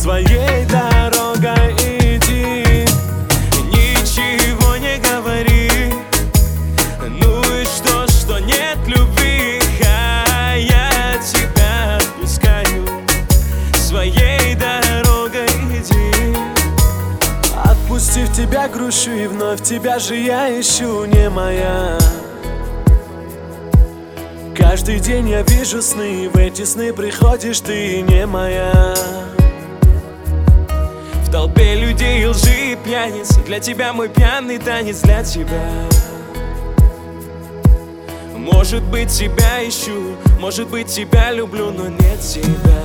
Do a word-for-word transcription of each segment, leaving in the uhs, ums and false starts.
своей дорогой иди. Ничего не говори, ну и что, что нет любви, а я тебя отпускаю, своей дорогой иди. Отпустив тебя, грущу, и вновь тебя же я ищу, не моя. Каждый день я вижу сны, и в эти сны приходишь ты, не моя. В толпе людей лжи и пьяниц, для тебя мой пьяный танец, для тебя. Может быть, тебя ищу, может быть, тебя люблю, но нет тебя.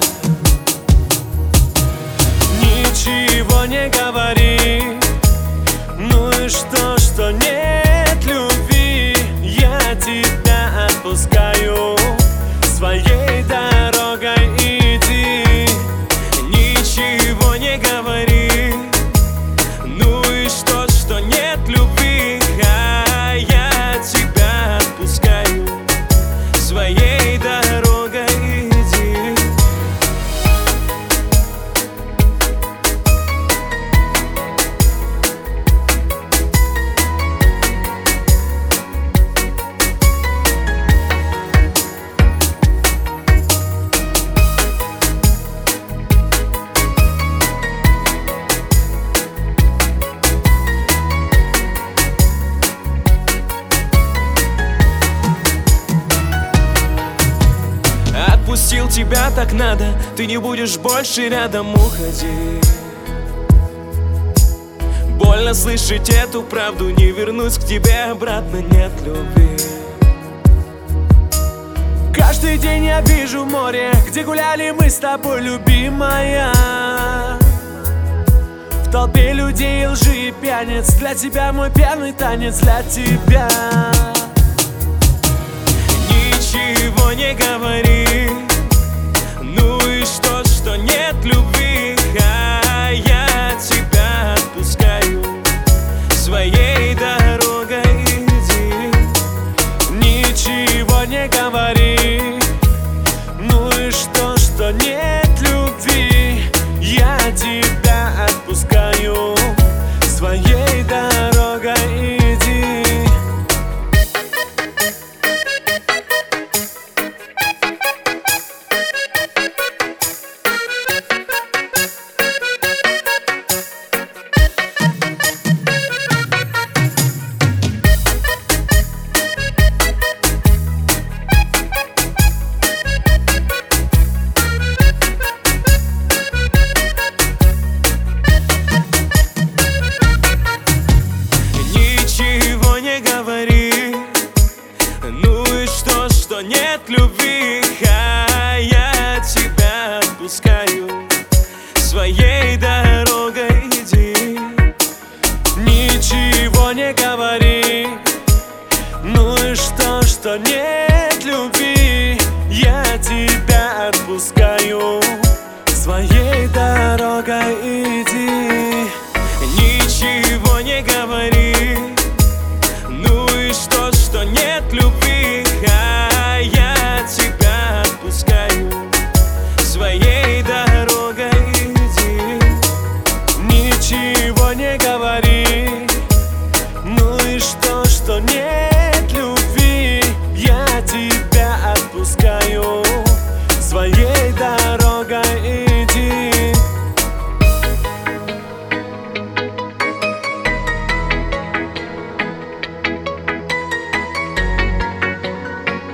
Ничего не говори, ну и что, что нет любви, я тебя отпускаю, своей дорогой иди. Ничего не говори, ну и что, что нет любви, а я тебя отпускаю, своей дорогой иди. Отпустил тебя, так надо, ты не будешь больше рядом, уходи. Больно слышать эту правду, не вернусь к тебе обратно, нет любви. Каждый день я вижу море, где гуляли мы с тобой, любимая. В толпе людей лжи и пьяниц, для тебя мой пьяный танец, для тебя. Ничего не говори, ну и что, что нет любви, а я тебя отпускаю, своей дорогой иди. Ничего не говори, ну и что, что нет любви, я тебя отпускаю, своей дорогой иди. Что нет любви, а я тебя отпускаю, своей дорогой иди. Ничего не говори, ну и что, что нет любви, я тебя отпускаю, своей дорогой иди. Ничего не говори, ну и что, что нет любви, а я тебя отпускаю, своей дорогой иди. Ничего не говори, ну и что, что нет